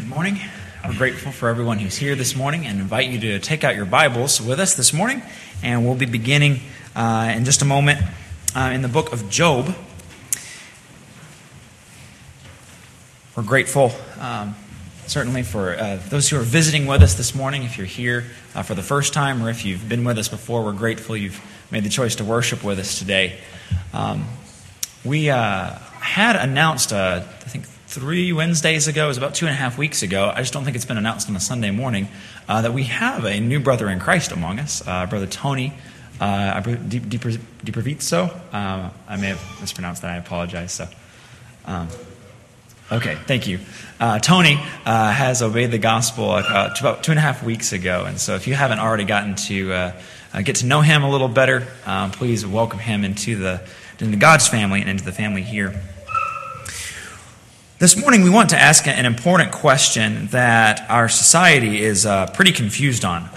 Morning. We're grateful for everyone who's here this morning and invite you to take out your Bibles with us this morning. And we'll be beginning in just a moment in the book of Job. We're grateful certainly for those who are visiting with us this morning. If you're here for the first time or if you've been with us before, we're grateful you've made the choice to worship with us today. We had announced, I think, 3 Wednesdays ago, it was about 2.5 weeks ago, I just don't think it's been announced on a Sunday morning, that we have a new brother in Christ among us, Brother Tony DiProvizzo. I may have mispronounced that, I apologize. Okay, thank you. Tony has obeyed the gospel about 2.5 weeks ago, and so if you haven't already gotten to get to know him a little better, please welcome him into God's family and into the family here. This morning we want to ask an important question that our society is pretty confused on.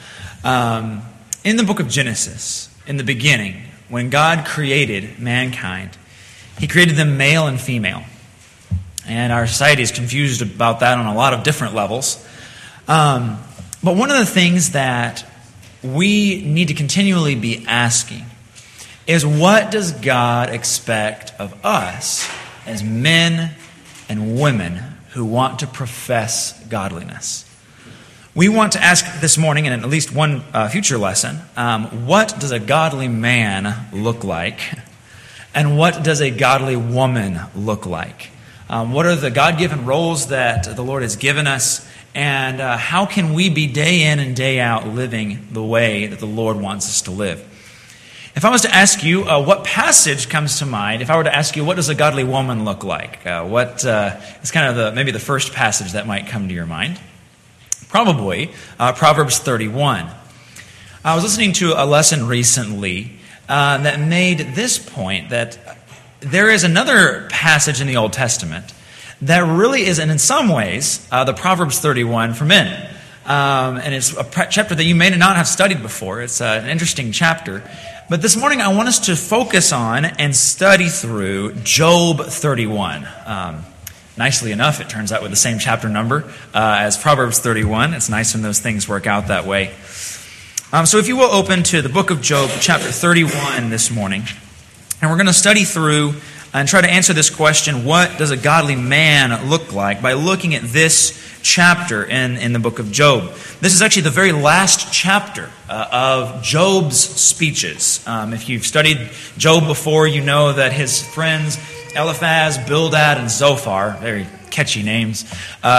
In the book of Genesis, in the beginning, when God created mankind, He created them male and female. And our society is confused about that on a lot of different levels. But one of the things that we need to continually be asking is, what does God expect of us as men and women who want to profess godliness? We want to ask this morning, and in at least one future lesson, what does a godly man look like? And what does a godly woman look like? What are the God-given roles that the Lord has given us? And how can we be day in and day out living the way that the Lord wants us to live? If I was to ask you what passage comes to mind, if I were to ask you what does a godly woman look like, what is kind of maybe the first passage that might come to your mind? Probably Proverbs 31. I was listening to a lesson recently that made this point, that there is another passage in the Old Testament that really is, and in some ways, the Proverbs 31 for men. And it's a chapter that you may not have studied before. It's an interesting chapter. But this morning I want us to focus on and study through Job 31. Nicely enough, it turns out with the same chapter number as Proverbs 31. It's nice when those things work out that way. So if you will open to the book of Job, chapter 31 this morning. And we're going to study through and try to answer this question, what does a godly man look like, by looking at this chapter in the book of Job. This is actually the very last chapter of Job's speeches. If you've studied Job before, you know that his friends Eliphaz, Bildad, and Zophar, very catchy names,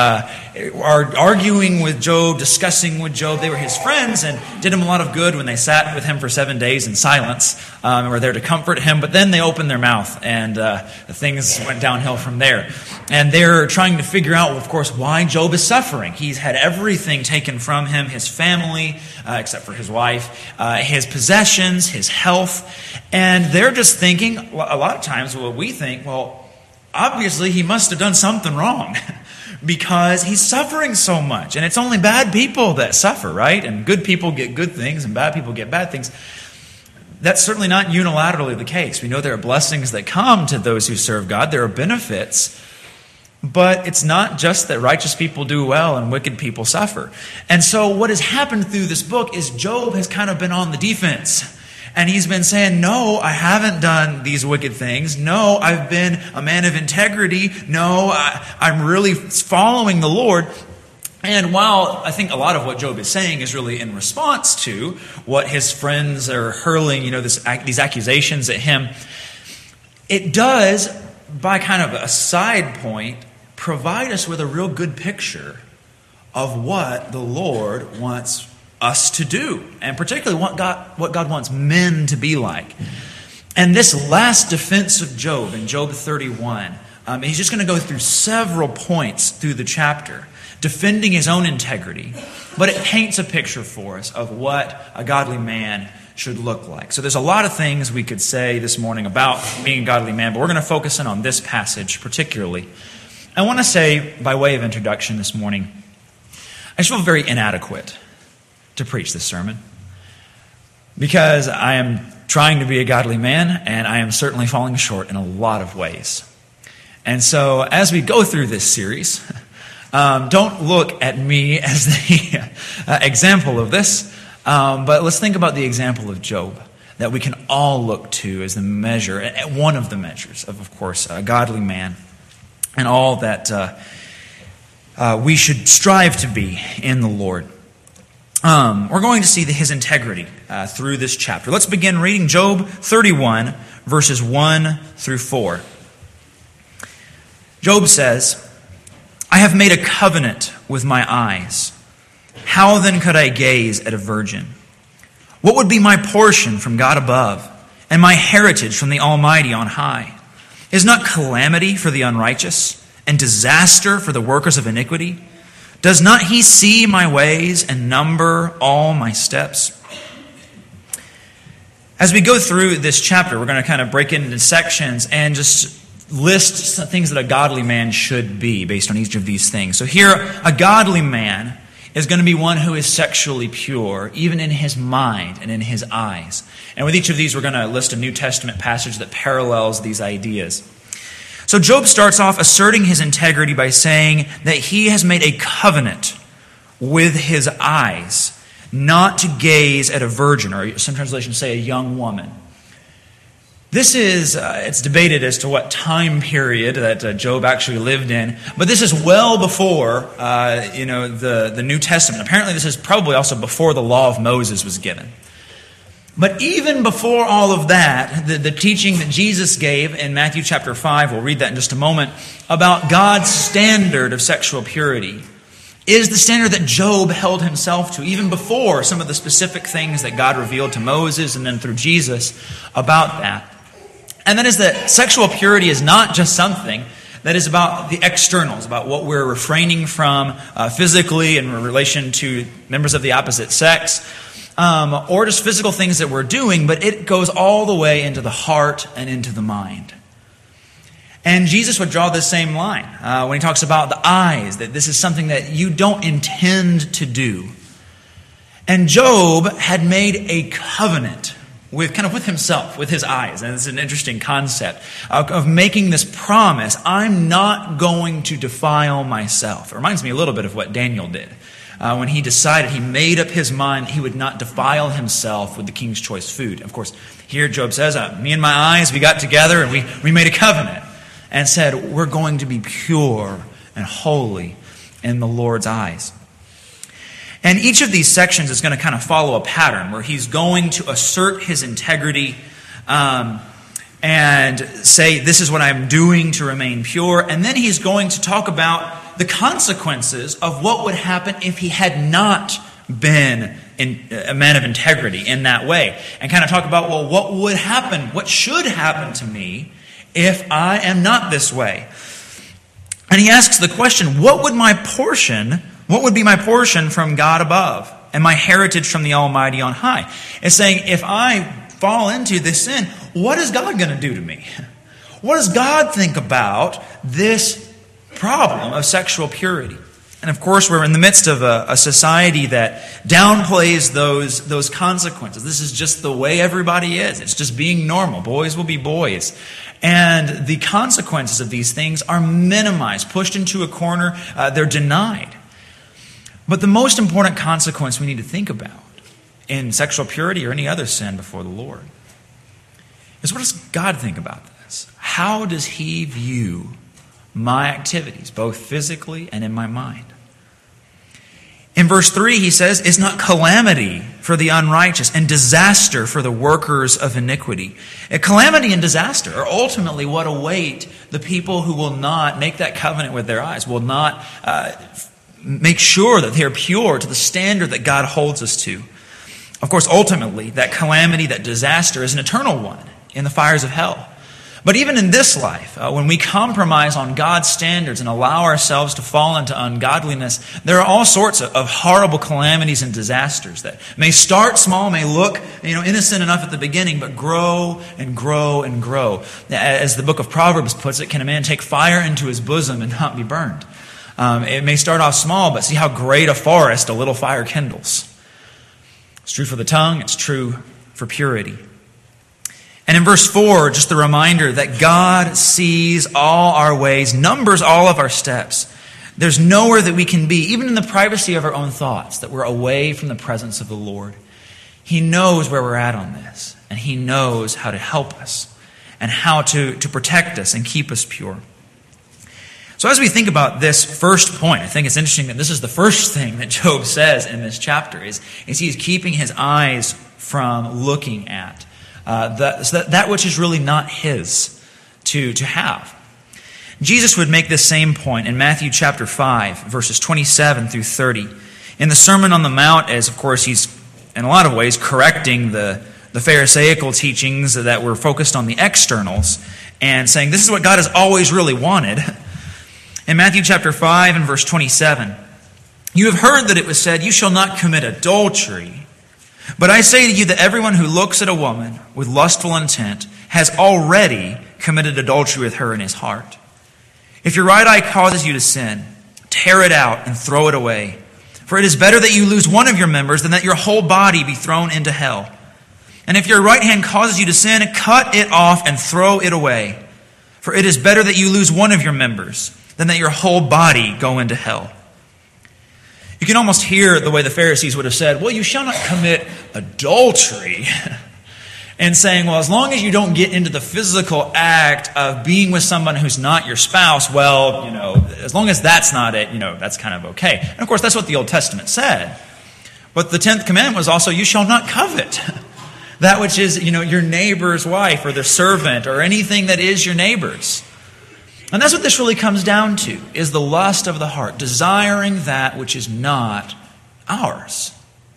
are arguing with Job, discussing with Job. They were his friends and did him a lot of good when they sat with him for 7 days in silence and were there to comfort him. But then they opened their mouth and things went downhill from there. And they're trying to figure out, of course, why Job is suffering. He's had everything taken from him, his family, except for his wife, his possessions, his health. And they're just thinking, a lot of times what we think, well, obviously, he must have done something wrong because he's suffering so much. And it's only bad people that suffer, right? And good people get good things and bad people get bad things. That's certainly not unilaterally the case. We know there are blessings that come to those who serve God. There are benefits. But it's not just that righteous people do well and wicked people suffer. And so what has happened through this book is Job has kind of been on the defense. And he's been saying, no, I haven't done these wicked things. No, I've been a man of integrity. No, I'm really following the Lord. And while I think a lot of what Job is saying is really in response to what his friends are hurling, these accusations at him, it does, by kind of a side point, provide us with a real good picture of what the Lord wants us to do, and particularly what God wants men to be like. And this last defense of Job in Job 31, he's just going to go through several points through the chapter, defending his own integrity, but it paints a picture for us of what a godly man should look like. So there's a lot of things we could say this morning about being a godly man, but we're going to focus in on this passage particularly. I want to say, by way of introduction this morning, I just feel very inadequate to preach this sermon because I am trying to be a godly man and I am certainly falling short in a lot of ways. And so as we go through this series, Don't look at me as the example of this, but let's think about the example of Job that we can all look to as the measure, one of the measures of course, a godly man and all that we should strive to be in the Lord. We're going to see his integrity through this chapter. Let's begin reading Job 31, verses 1 through 4. Job says, I have made a covenant with my eyes. How then could I gaze at a virgin? What would be my portion from God above, and my heritage from the Almighty on high? Is not calamity for the unrighteous, and disaster for the workers of iniquity? Does not he see my ways and number all my steps? As we go through this chapter, we're going to kind of break it into sections and just list some things that a godly man should be based on each of these things. So here, a godly man is going to be one who is sexually pure, even in his mind and in his eyes. And with each of these, we're going to list a New Testament passage that parallels these ideas. So Job starts off asserting his integrity by saying that he has made a covenant with his eyes not to gaze at a virgin, or some translations say a young woman. This is, it's debated as to what time period that Job actually lived in, but this is well before, the New Testament. Apparently this is probably also before the law of Moses was given. But even before all of that, the teaching that Jesus gave in Matthew chapter 5, we'll read that in just a moment, about God's standard of sexual purity, is the standard that Job held himself to, even before some of the specific things that God revealed to Moses and then through Jesus about that. And that is that sexual purity is not just something that is about the externals, about what we're refraining from physically in relation to members of the opposite sex, or just physical things that we're doing, but it goes all the way into the heart and into the mind. And Jesus would draw the same line when he talks about the eyes, that this is something that you don't intend to do. And Job had made a covenant with himself, with his eyes. And it's an interesting concept of making this promise, I'm not going to defile myself. It reminds me a little bit of what Daniel did. When he decided, he made up his mind he would not defile himself with the king's choice food. Of course, here Job says, me and my eyes, we got together and we made a covenant and said, we're going to be pure and holy in the Lord's eyes. And each of these sections is going to kind of follow a pattern where he's going to assert his integrity and say, this is what I'm doing to remain pure. And then he's going to talk about the consequences of what would happen if he had not been a man of integrity in that way. And kind of talk about, well, what would happen, what should happen to me if I am not this way? And he asks the question, what would be my portion from God above and my heritage from the Almighty on high? It's saying, if I fall into this sin, what is God going to do to me? What does God think about this problem of sexual purity? And of course, we're in the midst of a society that downplays those consequences. This is just the way everybody is. It's just being normal. Boys will be boys. And the consequences of these things are minimized, pushed into a corner. They're denied. But the most important consequence we need to think about in sexual purity or any other sin before the Lord is, what does God think about this? How does He view my activities, both physically and in my mind? In verse 3, he says, it's not calamity for the unrighteous and disaster for the workers of iniquity. Calamity and disaster are ultimately what await the people who will not make that covenant with their eyes, will not make sure that they are pure to the standard that God holds us to. Of course, ultimately, that calamity, that disaster is an eternal one in the fires of hell. But even in this life, when we compromise on God's standards and allow ourselves to fall into ungodliness, there are all sorts of horrible calamities and disasters that may start small, may look innocent enough at the beginning, but grow and grow and grow. As the book of Proverbs puts it, can a man take fire into his bosom and not be burned? It may start off small, but see how great a forest a little fire kindles. It's true for the tongue, it's true for purity. And in verse 4, just the reminder that God sees all our ways, numbers all of our steps. There's nowhere that we can be, even in the privacy of our own thoughts, that we're away from the presence of the Lord. He knows where we're at on this, and He knows how to help us and how to protect us and keep us pure. So as we think about this first point, I think it's interesting that this is the first thing that Job says in this chapter, is he's keeping his eyes from looking at that which is really not his to have. Jesus would make this same point in Matthew chapter 5, verses 27 through 30. In the Sermon on the Mount, as of course he's in a lot of ways correcting the Pharisaical teachings that were focused on the externals and saying this is what God has always really wanted. In Matthew chapter 5 and verse 27, "You have heard that it was said, 'You shall not commit adultery.' But I say to you that everyone who looks at a woman with lustful intent has already committed adultery with her in his heart. If your right eye causes you to sin, tear it out and throw it away. For it is better that you lose one of your members than that your whole body be thrown into hell. And if your right hand causes you to sin, cut it off and throw it away. For it is better that you lose one of your members than that your whole body go into hell." You can almost hear the way the Pharisees would have said, well, you shall not commit adultery. And saying, well, as long as you don't get into the physical act of being with someone who's not your spouse, well, as long as that's not it, that's kind of okay. And of course, that's what the Old Testament said. But the 10th commandment was also, you shall not covet that which is, your neighbor's wife or their servant or anything that is your neighbor's. And that's what this really comes down to, is the lust of the heart, desiring that which is not ours.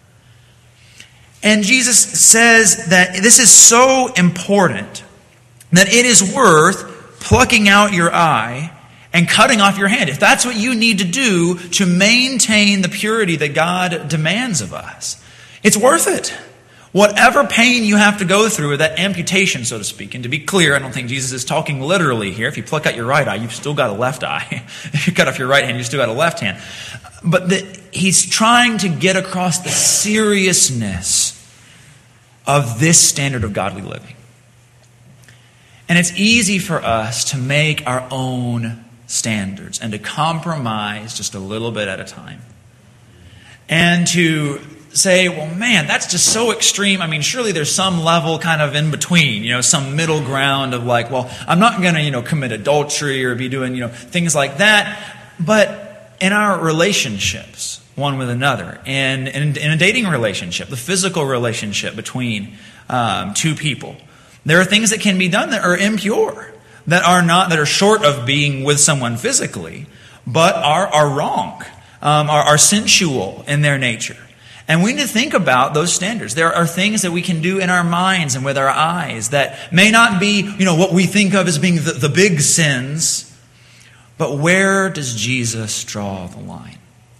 And Jesus says that this is so important that it is worth plucking out your eye and cutting off your hand. If that's what you need to do to maintain the purity that God demands of us, it's worth it. Whatever pain you have to go through, or that amputation, so to speak. And to be clear, I don't think Jesus is talking literally here. If you pluck out your right eye, you've still got a left eye. If you cut off your right hand, you've still got a left hand. But he's trying to get across the seriousness of this standard of godly living. And it's easy for us to make our own standards and to compromise just a little bit at a time. And to say, well, man, that's just so extreme. I mean, surely there's some level kind of in between, some middle ground of like, well, I'm not going to, commit adultery or be doing, things like that. But in our relationships, one with another, and in a dating relationship, the physical relationship between two people, there are things that can be done that are impure, that are short of being with someone physically, but are wrong, are sensual in their nature. And we need to think about those standards. There are things that we can do in our minds and with our eyes that may not be, what we think of as being the big sins. But where does Jesus draw the line?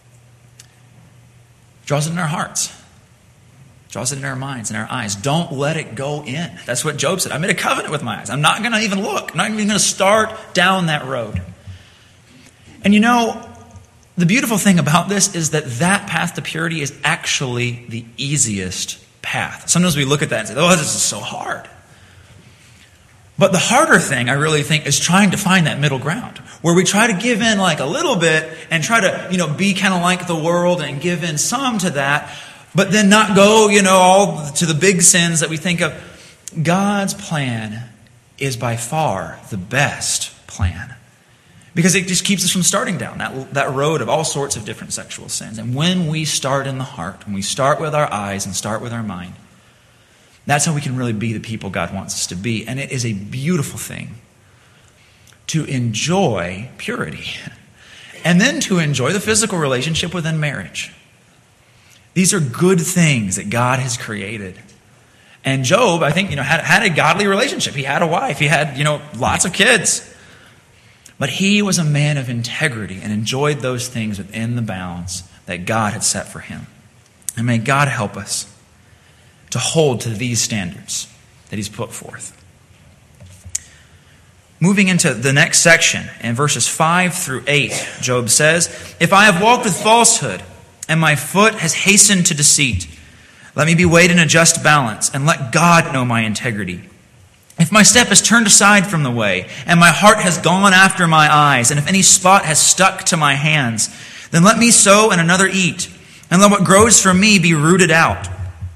He draws it in our hearts. Draws it in our minds and our eyes. Don't let it go in. That's what Job said. I made a covenant with my eyes. I'm not going to even look. I'm not even going to start down that road. And the beautiful thing about this is that path to purity is actually the easiest path. Sometimes we look at that and say, oh, this is so hard. But the harder thing, I really think, is trying to find that middle ground, where we try to give in like a little bit and try to, be kind of like the world and give in some to that, but then not go, all to the big sins that we think of. God's plan is by far the best plan, because it just keeps us from starting down that road of all sorts of different sexual sins. And when we start in the heart, when we start with our eyes and start with our mind, that's how we can really be the people God wants us to be. And it is a beautiful thing to enjoy purity and then to enjoy the physical relationship within marriage. These are good things that God has created. And Job, I think, had a godly relationship. He had a wife. He had, lots of kids. But he was a man of integrity and enjoyed those things within the bounds that God had set for him. And may God help us to hold to these standards that he's put forth. Moving into the next section, in verses 5 through 8, Job says, "If I have walked with falsehood, and my foot has hastened to deceit, let me be weighed in a just balance, and let God know my integrity. If my step is turned aside from the way, and my heart has gone after my eyes, and if any spot has stuck to my hands, then let me sow and another eat, and let what grows from me be rooted out.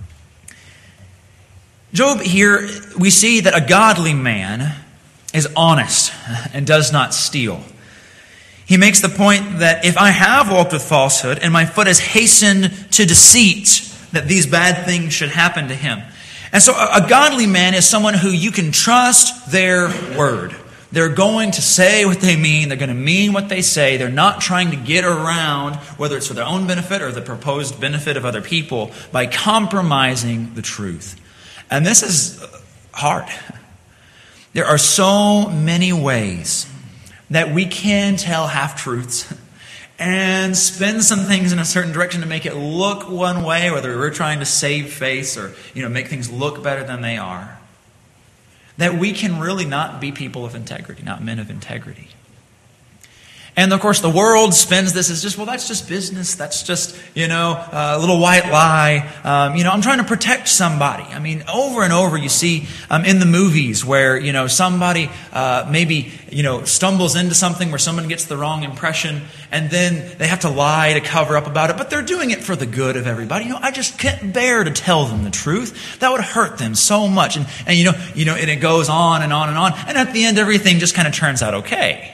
Job here, we see that a godly man is honest and does not steal. He makes the point that if I have walked with falsehood, and my foot has hastened to deceit, that these bad things should happen to him. And so a godly man is someone who you can trust their word. They're going to say what they mean. They're going to mean what they say. They're not trying to get around, whether it's for their own benefit or the proposed benefit of other people, by compromising the truth. And this is hard. There are so many ways that we can tell half-truths and spin some things in a certain direction to make it look one way, whether we're trying to save face or make things look better than they are, that we can really not be people of integrity, not men of integrity. And of course, the world spins this as just, well, that's just business. That's just, a little white lie. I'm trying to protect somebody. I mean, over and over you see in the movies where, somebody maybe, stumbles into something where someone gets the wrong impression and then they have to lie to cover up about it. But they're doing it for the good of everybody. I just can't bear to tell them the truth. That would hurt them so much. And it goes on and on and on. And at the end, everything just kind of turns out okay.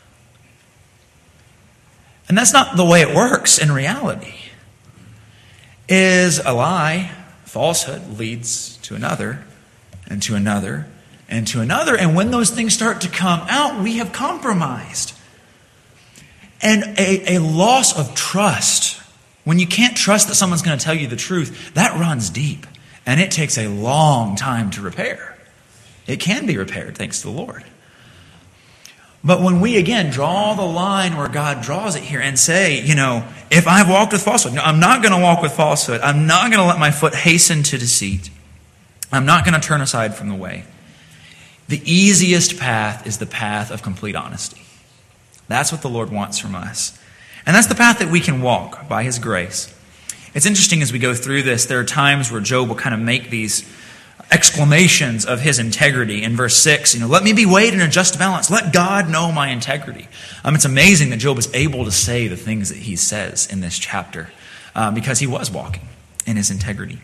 And that's not the way it works in reality. Is a lie, falsehood, leads to another, and to another, and to another. And when those things start to come out, we have compromised. And a loss of trust, when you can't trust that someone's going to tell you the truth, that runs deep. And it takes a long time to repair. It can be repaired, thanks to the Lord. But when we, again, draw the line where God draws it here and say, if I've walked with falsehood, no, I'm not going to walk with falsehood. I'm not going to let my foot hasten to deceit. I'm not going to turn aside from the way. The easiest path is the path of complete honesty. That's what the Lord wants from us. And that's the path that we can walk by His grace. It's interesting as we go through this, there are times where Job will kind of make these exclamations of his integrity. In verse 6, let me be weighed in a just balance. Let God know my integrity. It's amazing that Job is able to say the things that he says in this chapter because he was walking in his integrity.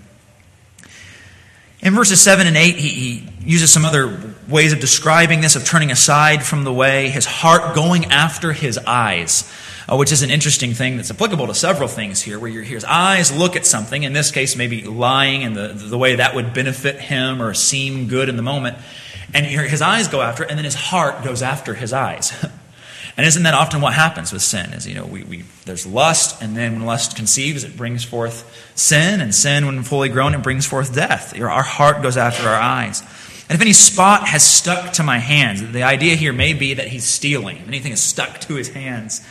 In verses 7 and 8, he uses some other ways of describing this, of turning aside from the way, his heart going after his eyes, which is an interesting thing that's applicable to several things here, where his eyes look at something, in this case maybe lying in the way that would benefit him or seem good in the moment, and his eyes go after it, and then his heart goes after his eyes. And isn't that often what happens with sin? Is there's lust, and then when lust conceives, it brings forth sin, and sin, when fully grown, it brings forth death. Our heart goes after our eyes. And if any spot has stuck to my hands, the idea here may be that he's stealing. If anything is stuck to his hands,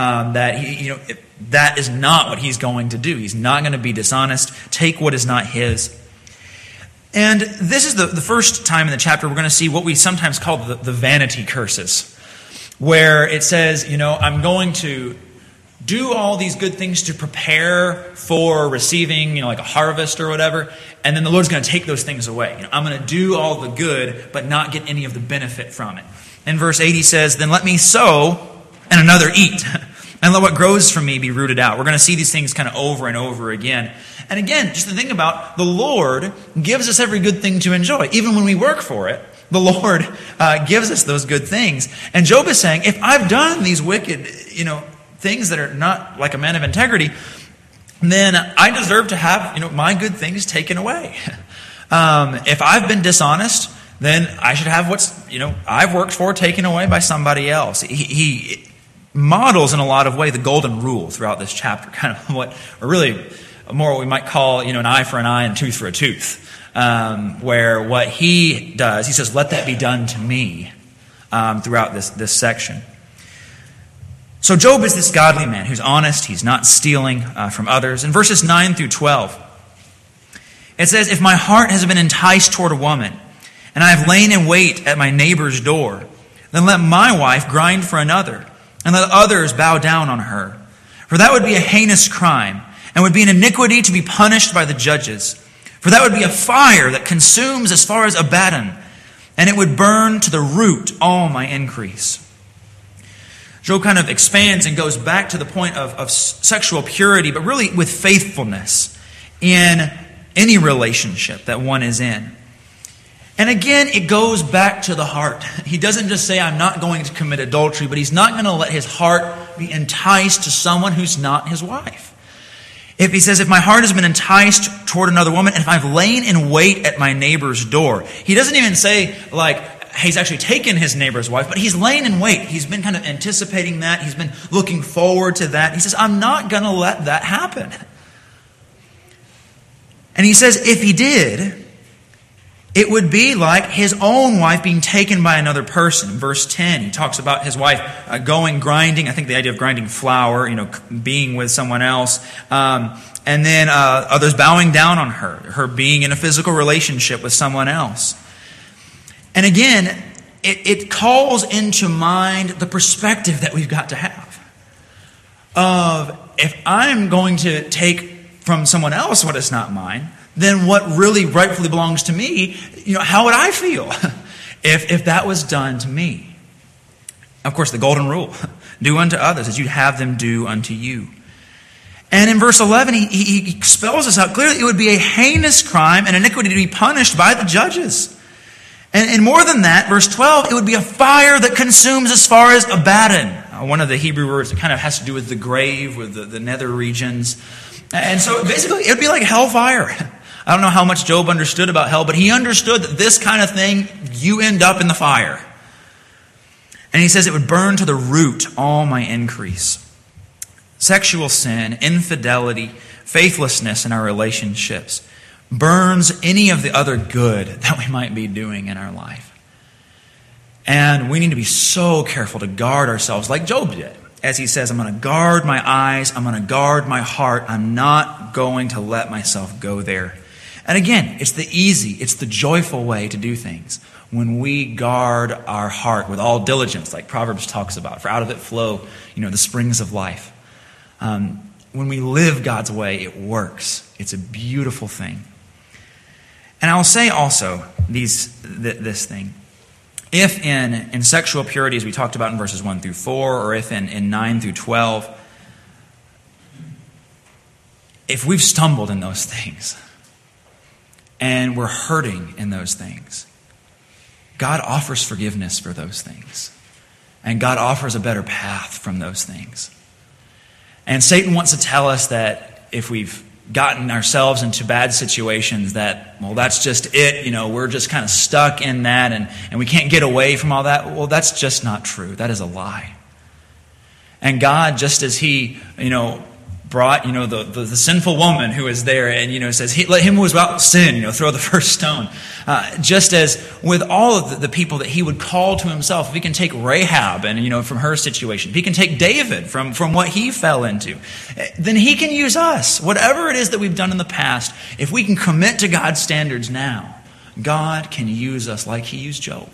that is not what he's going to do. He's not going to be dishonest. Take what is not his. And this is the first time in the chapter we're going to see what we sometimes call the vanity curses, where it says, I'm going to do all these good things to prepare for receiving, like a harvest or whatever, and then the Lord's going to take those things away. I'm going to do all the good, but not get any of the benefit from it. In verse 8 he says, then let me sow and another eat, and let what grows from me be rooted out. We're going to see these things kind of over and over again. And again, just the thing about the Lord gives us every good thing to enjoy. Even when we work for it, the Lord gives us those good things. And Job is saying, if I've done these wicked, things that are not like a man of integrity, then I deserve to have, my good things taken away. If I've been dishonest, then I should have what's, I've worked for taken away by somebody else. He models in a lot of way the golden rule throughout this chapter, kind of what we might call, an eye for an eye and a tooth for a tooth. Where what he does, he says, let that be done to me throughout this section. So Job is this godly man who's honest. He's not stealing from others. In verses 9 through 12, it says, if my heart has been enticed toward a woman, and I have lain in wait at my neighbor's door, then let my wife grind for another, and let others bow down on her. For that would be a heinous crime, and would be an iniquity to be punished by the judges. For that would be a fire that consumes as far as Abaddon, and it would burn to the root all my increase. Job kind of expands and goes back to the point of sexual purity, but really with faithfulness in any relationship that one is in. And again, it goes back to the heart. He doesn't just say, I'm not going to commit adultery, but he's not going to let his heart be enticed to someone who's not his wife. If he says, if my heart has been enticed toward another woman, and if I've lain in wait at my neighbor's door, he doesn't even say, like, he's actually taken his neighbor's wife, but he's lain in wait. He's been kind of anticipating that. He's been looking forward to that. He says, I'm not going to let that happen. And he says, if he did, it would be like his own wife being taken by another person. Verse 10, he talks about his wife grinding. I think the idea of grinding flour, being with someone else. And then others bowing down on her being in a physical relationship with someone else. And again, it calls into mind the perspective that we've got to have. Of, if I'm going to take from someone else what is not mine, then what really rightfully belongs to me, how would I feel if that was done to me? Of course, the golden rule, do unto others as you'd have them do unto you. And in verse 11, he spells this out clearly. It would be a heinous crime and iniquity to be punished by the judges. And more than that, verse 12, it would be a fire that consumes as far as Abaddon. One of the Hebrew words that kind of has to do with the grave, with the nether regions. And so basically, it would be like hellfire. I don't know how much Job understood about hell, but he understood that this kind of thing, you end up in the fire. And he says it would burn to the root all my increase. Sexual sin, infidelity, faithlessness in our relationships burns any of the other good that we might be doing in our life. And we need to be so careful to guard ourselves like Job did. As he says, I'm going to guard my eyes, I'm going to guard my heart, I'm not going to let myself go there. And again, it's the joyful way to do things. When we guard our heart with all diligence, like Proverbs talks about, for out of it flow, the springs of life. When we live God's way, it works. It's a beautiful thing. And I'll say also this thing. If in sexual purity, as we talked about in verses 1 through 4, or if in 9 through 12, if we've stumbled in those things, and we're hurting in those things, God offers forgiveness for those things. And God offers a better path from those things. And Satan wants to tell us that if we've gotten ourselves into bad situations, that's just it. We're just kind of stuck in that and we can't get away from all that. Well, that's just not true. That is a lie. And God, just as He, brought, the sinful woman who was there and, says, let him who was without sin, throw the first stone. Just as with all of the people that He would call to Himself, if He can take Rahab and, from her situation, if He can take David from what he fell into, then He can use us. Whatever it is that we've done in the past, if we can commit to God's standards now, God can use us like He used Job.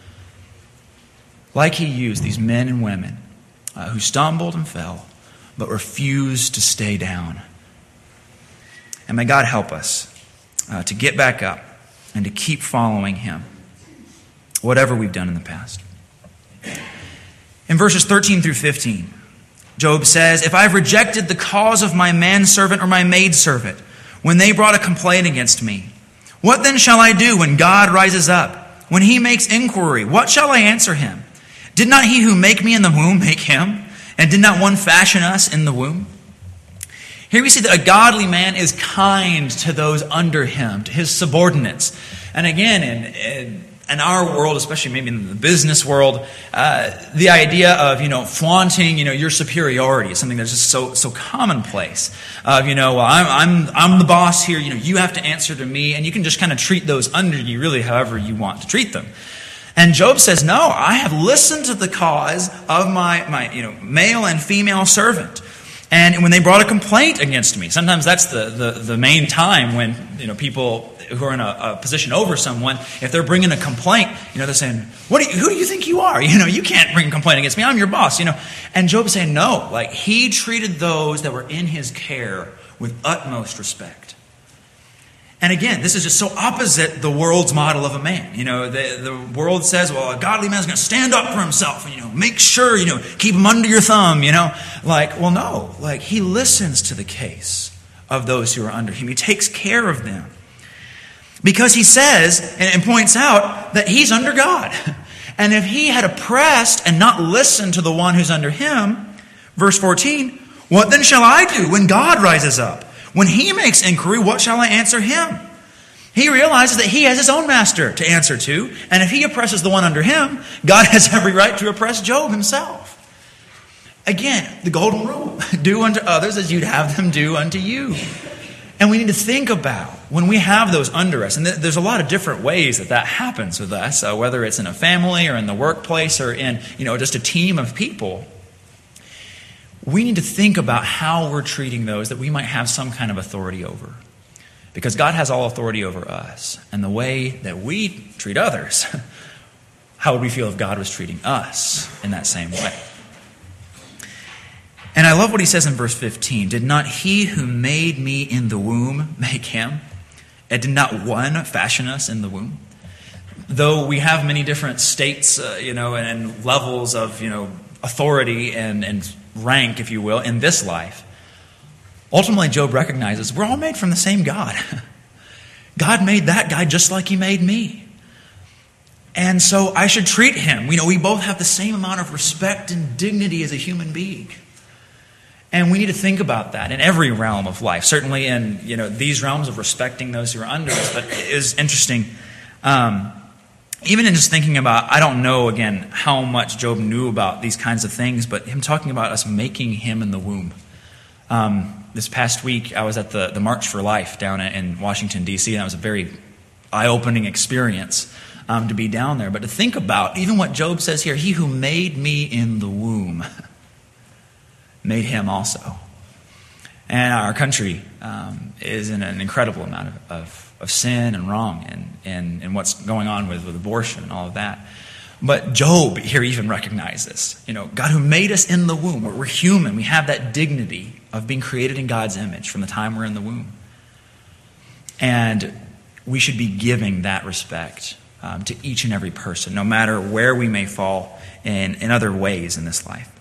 Like He used these men and women who stumbled and fell, but refused to stay down. And may God help us to get back up and to keep following Him, whatever we've done in the past. In verses 13 through 15, Job says, if I've rejected the cause of my manservant or my maidservant, when they brought a complaint against me, what then shall I do when God rises up? When He makes inquiry, what shall I answer Him? Did not He who make me in the womb make him? And did not one fashion us in the womb? Here we see that a godly man is kind to those under him, to his subordinates. And again, in our world, especially maybe in the business world, the idea of, flaunting, your superiority is something that's just so commonplace. Of, well, I'm the boss here, you have to answer to me, and you can just kind of treat those under you really however you want to treat them. And Job says, no, I have listened to the cause of my male and female servant. And when they brought a complaint against me, sometimes that's the main time when, people who are in a position over someone, if they're bringing a complaint, they're saying, who do you think you are? You can't bring a complaint against me. I'm your boss, And Job is saying, no, he treated those that were in his care with utmost respect. And again, this is just so opposite the world's model of a man. The world says, well, a godly man is going to stand up for himself and, make sure, keep him under your thumb, well, no, he listens to the case of those who are under him. He takes care of them. Because he says and points out that he's under God. And if he had oppressed and not listened to the one who's under him, verse 14, what then shall I do when God rises up? When he makes inquiry, what shall I answer him? He realizes that he has his own master to answer to, and if he oppresses the one under him, God has every right to oppress Job himself. Again, the golden rule, do unto others as you'd have them do unto you. And we need to think about when we have those under us, and there's a lot of different ways that happens with us, whether it's in a family or in the workplace or in just a team of people. We need to think about how we're treating those that we might have some kind of authority over. Because God has all authority over us. And the way that we treat others, how would we feel if God was treating us in that same way? And I love what he says in verse 15. Did not he who made me in the womb make him? And did not one fashion us in the womb? Though we have many different states, and levels of, authority and rank, if you will, in this life, ultimately Job recognizes we're all made from the same God. God made that guy just like he made me. And so I should treat him. We both have the same amount of respect and dignity as a human being. And we need to think about that in every realm of life. Certainly in these realms of respecting those who are under us. But it is interesting, even in just thinking about, I don't know, again, how much Job knew about these kinds of things, but him talking about us making him in the womb. This past week, I was at the March for Life down in Washington, D.C., and it was a very eye-opening experience to be down there. But to think about, even what Job says here, he who made me in the womb made him also. And our country is in an incredible amount of sin and wrong and what's going on with abortion and all of that. But Job here even recognizes, God who made us in the womb. We're human. We have that dignity of being created in God's image from the time we're in the womb. And we should be giving that respect to each and every person, no matter where we may fall in other ways in this life.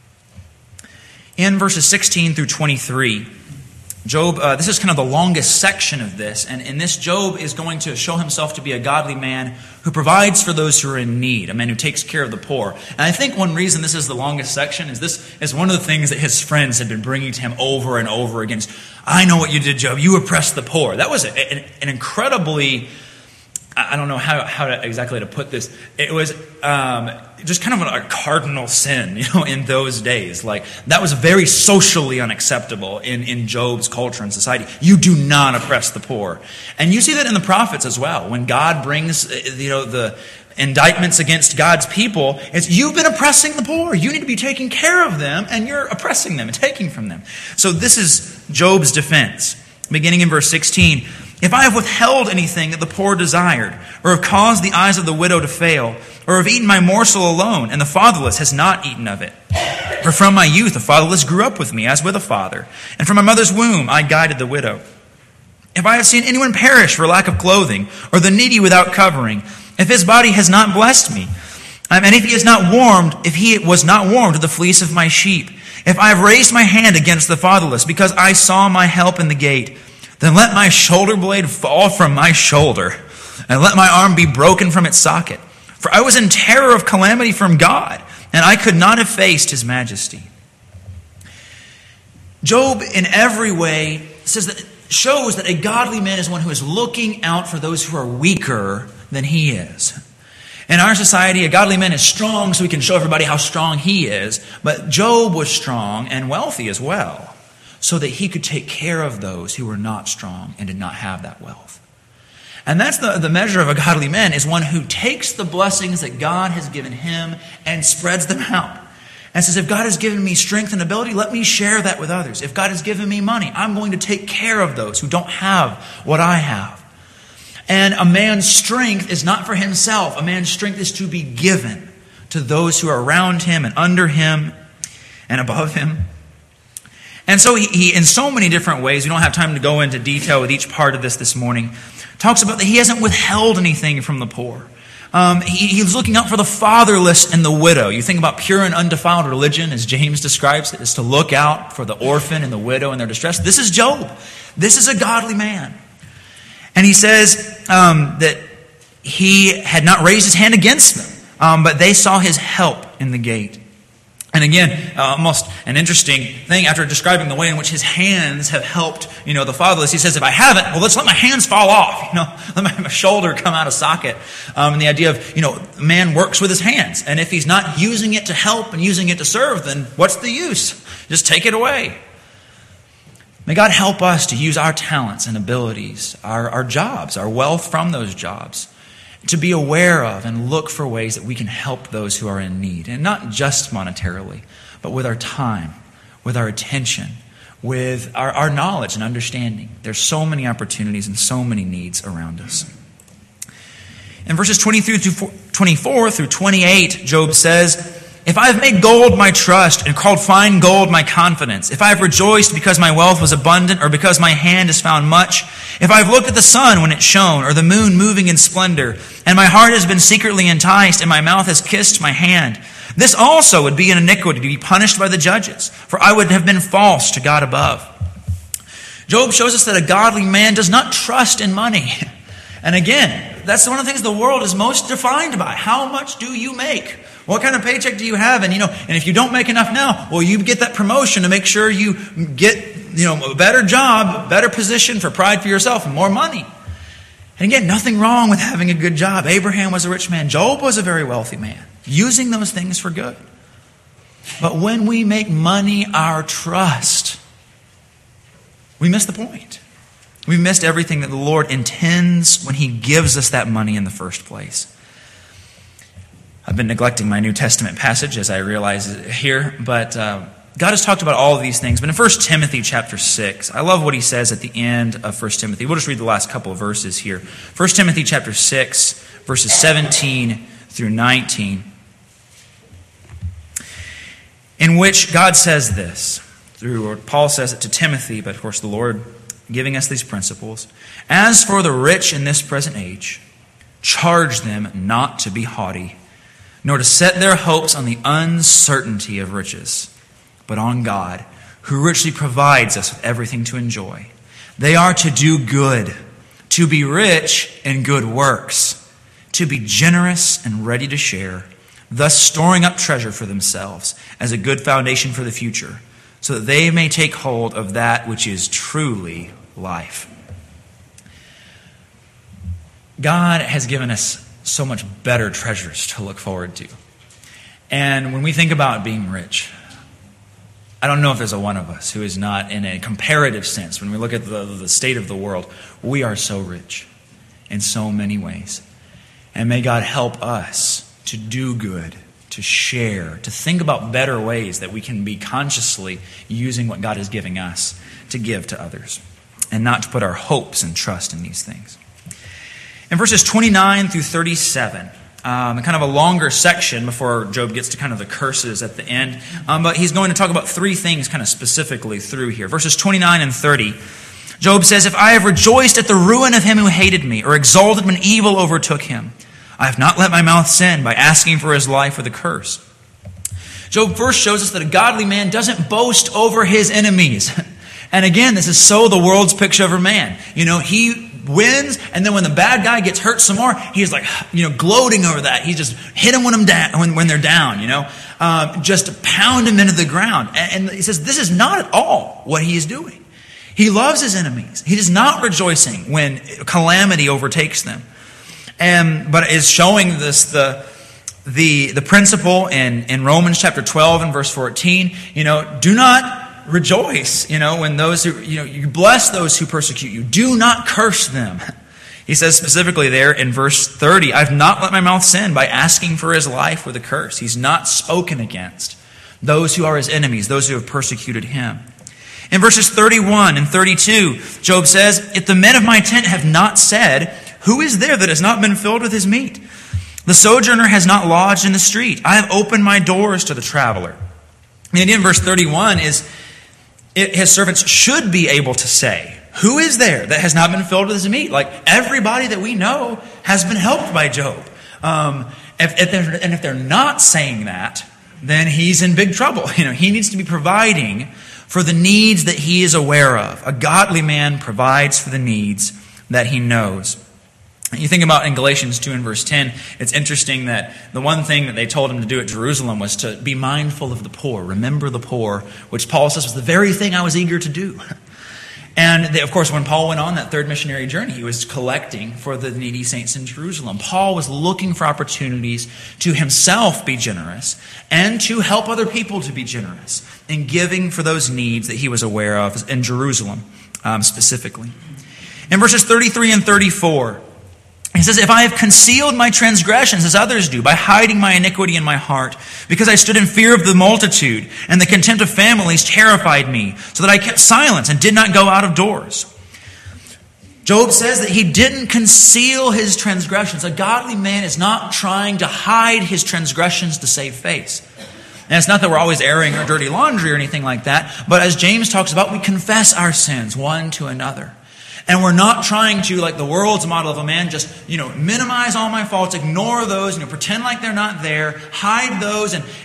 In verses 16 through 23, Job, this is kind of the longest section of this, and in this Job is going to show himself to be a godly man who provides for those who are in need, a man who takes care of the poor. And I think one reason this is the longest section is this is one of the things that his friends had been bringing to him over and over again. I know what you did, Job. You oppressed the poor. That was an incredibly, I don't know how exactly to put this. It was just kind of a cardinal sin, in those days. Like, that was very socially unacceptable in Job's culture and society. You do not oppress the poor. And you see that in the prophets as well. When God brings, the indictments against God's people, it's you've been oppressing the poor. You need to be taking care of them, and you're oppressing them and taking from them. So this is Job's defense. Beginning in verse 16, if I have withheld anything that the poor desired, or have caused the eyes of the widow to fail, or have eaten my morsel alone, and the fatherless has not eaten of it. For from my youth the fatherless grew up with me, as with a father, and from my mother's womb I guided the widow. If I have seen anyone perish for lack of clothing, or the needy without covering, if his body has not blessed me, and if he was not warmed to the fleece of my sheep, if I have raised my hand against the fatherless, because I saw my help in the gate, then let my shoulder blade fall from my shoulder, and let my arm be broken from its socket. For I was in terror of calamity from God, and I could not have faced his majesty. Job, in every way, shows that a godly man is one who is looking out for those who are weaker than he is. In our society, a godly man is strong so he can show everybody how strong he is. But Job was strong and wealthy as well, so that he could take care of those who were not strong and did not have that wealth. And that's the measure of a godly man, is one who takes the blessings that God has given him and spreads them out. And says, if God has given me strength and ability, let me share that with others. If God has given me money, I'm going to take care of those who don't have what I have. And a man's strength is not for himself. A man's strength is to be given to those who are around him and under him and above him. And so he, in so many different ways, we don't have time to go into detail with each part of this morning, talks about that he hasn't withheld anything from the poor. He's looking out for the fatherless and the widow. You think about pure and undefiled religion, as James describes it, is to look out for the orphan and the widow in their distress. This is Job. This is a godly man. And he says that he had not raised his hand against them, but they saw his help in the gate. And again, almost an interesting thing, after describing the way in which his hands have helped, the fatherless, he says, if I haven't, well, let's let my hands fall off, let my shoulder come out of socket. And the idea of, man works with his hands. And if he's not using it to help and using it to serve, then what's the use? Just take it away. May God help us to use our talents and abilities, our jobs, our wealth from those jobs, to be aware of and look for ways that we can help those who are in need. And not just monetarily, but with our time, with our attention, with our knowledge and understanding. There's so many opportunities and so many needs around us. In verses 23 through 24 through 28, Job says, if I have made gold my trust and called fine gold my confidence, if I have rejoiced because my wealth was abundant or because my hand has found much, if I have looked at the sun when it shone or the moon moving in splendor, and my heart has been secretly enticed and my mouth has kissed my hand, this also would be an iniquity to be punished by the judges, for I would have been false to God above. Job shows us that a godly man does not trust in money. And again, that's one of the things the world is most defined by. How much do you make? What kind of paycheck do you have? And if you don't make enough now, well, you get that promotion to make sure you get, a better job, better position for pride for yourself and more money. And again, nothing wrong with having a good job. Abraham was a rich man. Job was a very wealthy man, using those things for good. But when we make money our trust, we miss the point. We missed everything that the Lord intends when He gives us that money in the first place. I've been neglecting my New Testament passage, as I realize here, but God has talked about all of these things. But in 1 Timothy chapter 6, I love what he says at the end of 1 Timothy. We'll just read the last couple of verses here. 1 Timothy chapter 6, verses 17 through 19, in which God says this, or Paul says it to Timothy, but of course the Lord giving us these principles. As for the rich in this present age, charge them not to be haughty, nor to set their hopes on the uncertainty of riches, but on God, who richly provides us with everything to enjoy. They are to do good, to be rich in good works, to be generous and ready to share, thus storing up treasure for themselves as a good foundation for the future, so that they may take hold of that which is truly life. God has given us so much better treasures to look forward to. And when we think about being rich, I don't know if there's a one of us who is not, in a comparative sense, when we look at the state of the world, we are so rich in so many ways. And may God help us to do good, to share, to think about better ways that we can be consciously using what God is giving us to give to others, and not to put our hopes and trust in these things. In verses 29 through 37, kind of a longer section before Job gets to kind of the curses at the end, but he's going to talk about three things kind of specifically through here. Verses 29 and 30, Job says, if I have rejoiced at the ruin of him who hated me, or exulted when evil overtook him, I have not let my mouth sin by asking for his life with a curse. Job first shows us that a godly man doesn't boast over his enemies. And again, this is so the world's picture of a man. He wins, and then when the bad guy gets hurt some more, he's like, gloating over that. He just hit them when they're down, just pound them into the ground. And he says this is not at all what he is doing. He loves his enemies. He is not rejoicing when calamity overtakes them. But is showing this the principle in Romans chapter 12 and verse 14. Do not rejoice, when those who, you bless those who persecute you. Do not curse them. He says specifically there in verse 30, I've not let my mouth sin by asking for his life with a curse. He's not spoken against those who are his enemies, those who have persecuted him. In verses 31 and 32, Job says, if the men of my tent have not said, who is there that has not been filled with his meat? The sojourner has not lodged in the street. I have opened my doors to the traveler. The idea in verse 31 is his servants should be able to say, who is there that has not been filled with his meat? Like, everybody that we know has been helped by Job. If they're not saying that, then he's in big trouble. He needs to be providing for the needs that he is aware of. A godly man provides for the needs that he knows. You think about in Galatians 2 and verse 10, it's interesting that the one thing that they told him to do at Jerusalem was to be mindful of the poor, remember the poor, which Paul says was the very thing I was eager to do. And of course, when Paul went on that third missionary journey, he was collecting for the needy saints in Jerusalem. Paul was looking for opportunities to himself be generous and to help other people to be generous in giving for those needs that he was aware of in Jerusalem specifically. In verses 33 and 34, he says, if I have concealed my transgressions as others do by hiding my iniquity in my heart, because I stood in fear of the multitude and the contempt of families terrified me, so that I kept silence and did not go out of doors. Job says that he didn't conceal his transgressions. A godly man is not trying to hide his transgressions to save face. And it's not that we're always airing our dirty laundry or anything like that, but as James talks about, we confess our sins one to another. And we're not trying to, like the world's model of a man, just, minimize all my faults, ignore those, pretend like they're not there, hide those, and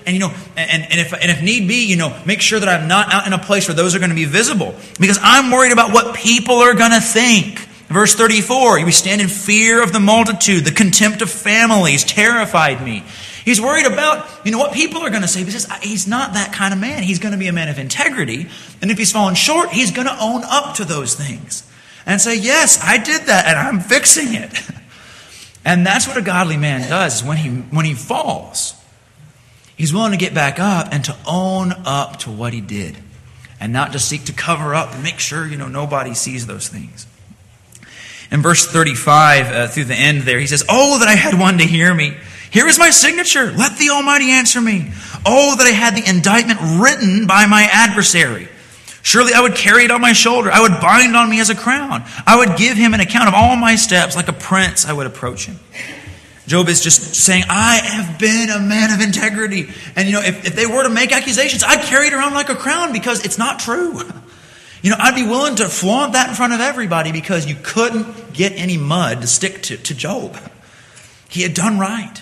if need be, make sure that I'm not out in a place where those are going to be visible. Because I'm worried about what people are going to think. Verse 34, we stand in fear of the multitude, the contempt of families terrified me. He's worried about, what people are going to say, because he's not that kind of man. He's going to be a man of integrity, and if he's fallen short, he's going to own up to those things. And say, yes, I did that, and I'm fixing it. And that's what a godly man does. When he falls, he's willing to get back up and to own up to what he did. And not just seek to cover up and make sure, nobody sees those things. In verse 35, through the end there, he says, oh, that I had one to hear me. Here is my signature. Let the Almighty answer me. Oh, that I had the indictment written by my adversary. Surely I would carry it on my shoulder. I would bind on me as a crown. I would give him an account of all my steps. Like a prince, I would approach him. Job is just saying, I have been a man of integrity. And, if they were to make accusations, I'd carry it around like a crown because it's not true. I'd be willing to flaunt that in front of everybody because you couldn't get any mud to stick to Job. He had done right.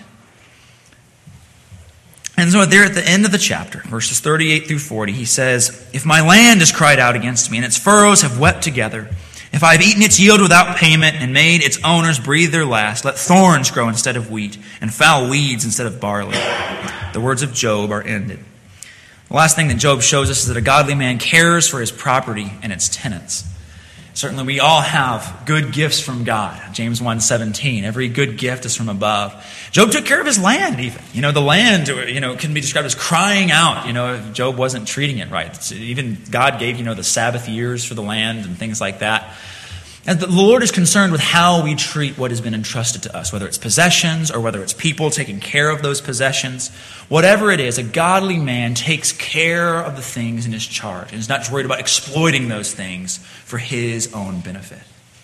And so there at the end of the chapter, verses 38 through 40, he says, if my land has cried out against me and its furrows have wept together, if I have eaten its yield without payment and made its owners breathe their last, let thorns grow instead of wheat and foul weeds instead of barley. The words of Job are ended. The last thing that Job shows us is that a godly man cares for his property and its tenants. Certainly we all have good gifts from God. James 1:17, every good gift is from above. Job took care of his land even. The land, can be described as crying out, if Job wasn't treating it right. Even God gave, the Sabbath years for the land and things like that. And the Lord is concerned with how we treat what has been entrusted to us, whether it's possessions or whether it's people taking care of those possessions. Whatever it is, a godly man takes care of the things in his charge and is not just worried about exploiting those things for his own benefit.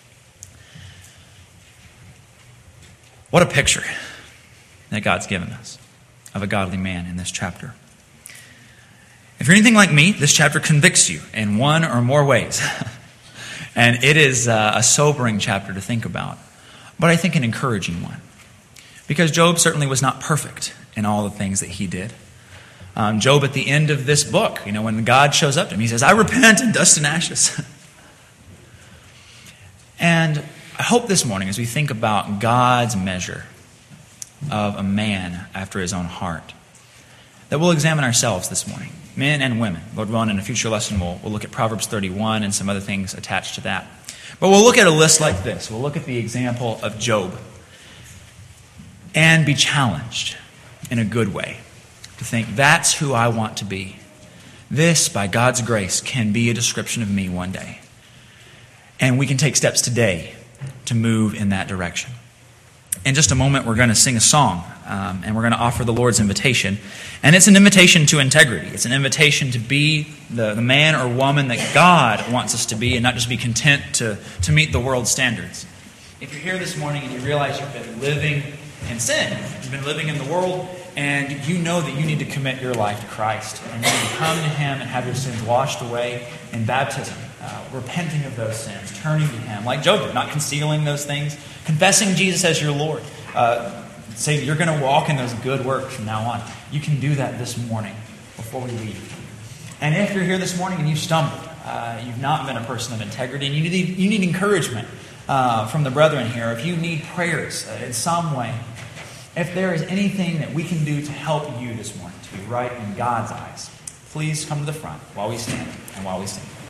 What a picture that God's given us of a godly man in this chapter. If you're anything like me, this chapter convicts you in one or more ways. And it is a sobering chapter to think about, but I think an encouraging one. Because Job certainly was not perfect in all the things that he did. Job at the end of this book, when God shows up to him, he says, I repent in dust and ashes. And I hope this morning as we think about God's measure of a man after his own heart, that we'll examine ourselves this morning. Men and women. Lord willing, in a future lesson, we'll look at Proverbs 31 and some other things attached to that. But we'll look at a list like this. We'll look at the example of Job and be challenged in a good way to think, that's who I want to be. This, by God's grace, can be a description of me one day. And we can take steps today to move in that direction. In just a moment, we're going to sing a song, and we're going to offer the Lord's invitation. And it's an invitation to integrity. It's an invitation to be the man or woman that God wants us to be and not just be content to meet the world's standards. If you're here this morning and you realize you've been living in sin, you've been living in the world, and you know that you need to commit your life to Christ, and you need to come to Him and have your sins washed away in baptism, repenting of those sins, turning to Him, like Job did, not concealing those things, confessing Jesus as your Lord, say you're going to walk in those good works from now on. You can do that this morning before we leave. And if you're here this morning and you stumbled, you've not been a person of integrity, and you need encouragement from the brethren here, if you need prayers in some way, if there is anything that we can do to help you this morning to be right in God's eyes, please come to the front while we stand and while we sing.